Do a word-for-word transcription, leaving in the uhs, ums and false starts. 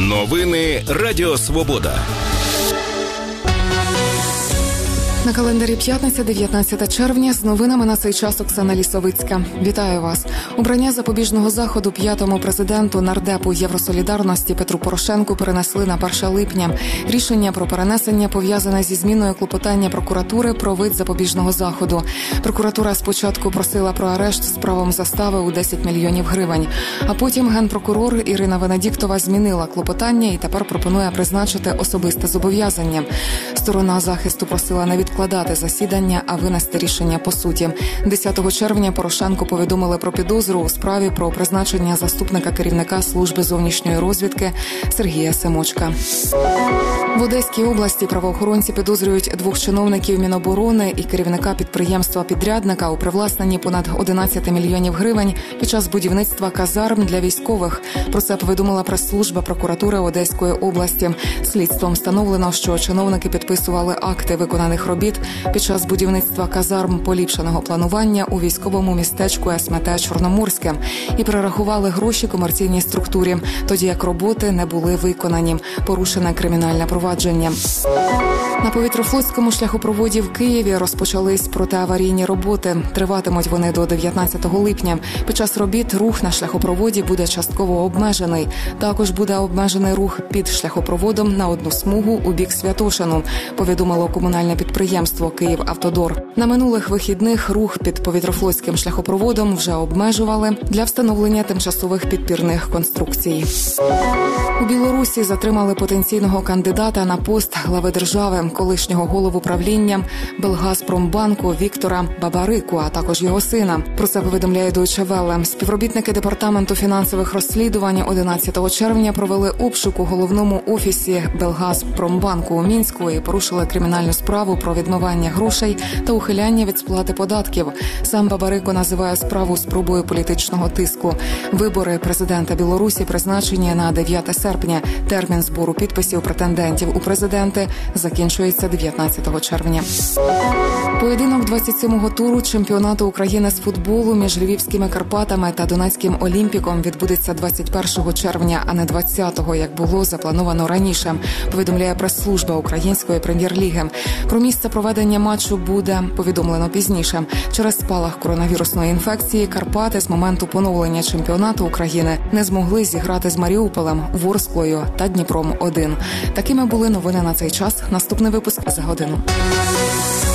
Новини Радіо Свобода. На календарі п'ятниця, дев'ятнадцяте червня. З новинами на цей час Оксана Лісовицька. Вітаю вас. Обрання запобіжного заходу п'ятому президенту нардепу Євросолідарності Петру Порошенку перенесли на перше липня. Рішення про перенесення пов'язане зі зміною клопотання прокуратури про вид запобіжного заходу. Прокуратура спочатку просила про арешт з правом застави у десять мільйонів гривень. А потім генпрокурор Ірина Венедіктова змінила клопотання і тепер пропонує призначити особисте зобов'язання. Сторона захисту просила не відкладати засідання, а винести рішення по суті. десятого червня Порошенку повідомили про підозру у справі про призначення заступника керівника служби зовнішньої розвідки Сергія Семочка. В Одеській області правоохоронці підозрюють двох чиновників Міноборони і керівника підприємства-підрядника у привласненні понад одинадцять мільйонів гривень під час будівництва казарм для військових. Про це повідомила прес-служба прокуратури Одеської області. Слідством встановлено, що чиновники підписували акти виконаних робіт під час будівництва казарм поліпшеного планування у військовому містечку СМТ Чорноморське і перерахували гроші комерційній структурі, тоді як роботи не були виконані. Порушене кримінальне провадження. На повітрофлотському шляхопроводі в Києві розпочались протиаварійні роботи. Триватимуть вони до дев'ятнадцятого липня. Під час робіт рух на шляхопроводі буде частково обмежений. Також буде обмежений рух під шляхопроводом на одну смугу у бік Святошину, повідомило комунальне підприємство «Київавтодор». На минулих вихідних рух під повітрофлотським шляхопроводом вже обмежували для встановлення тимчасових підпірних конструкцій. У Білорусі затримали потенційного кандидата на пост глави держави, колишнього голову правління Белгазпромбанку Віктора Бабарику, а також його сина. Про це повідомляє Deutsche Welle. Співробітники департаменту фінансових розслідувань одинадцятого червня провели обшук у головному офісі Белгазпромбанку у Мінську і порушили кримінальну справу про відмивання грошей та ухиляння від сплати податків. Сам Бабарико називає справу спробою політичного тиску. Вибори президента Білорусі призначені на дев'яте серпня. Термін збору підписів претендентів у президенти закінчується дев'ятнадцятого червня. Поєдинок двадцять сьомого туру чемпіонату України з футболу між Львівськими Карпатами та Донецьким Олімпіком відбудеться двадцять першого червня, а не двадцятого, як було заплановано раніше, повідомляє прес-служба Української прем'єр-ліги. Про місце проведення матчу буде повідомлено пізніше. Через спалах коронавірусної інфекції Карпати з моменту поновлення чемпіонату України не змогли зіграти з Маріуполем, Ворсклою та Дніпром один. Такими були новини на цей час. Наступний випуск за годину.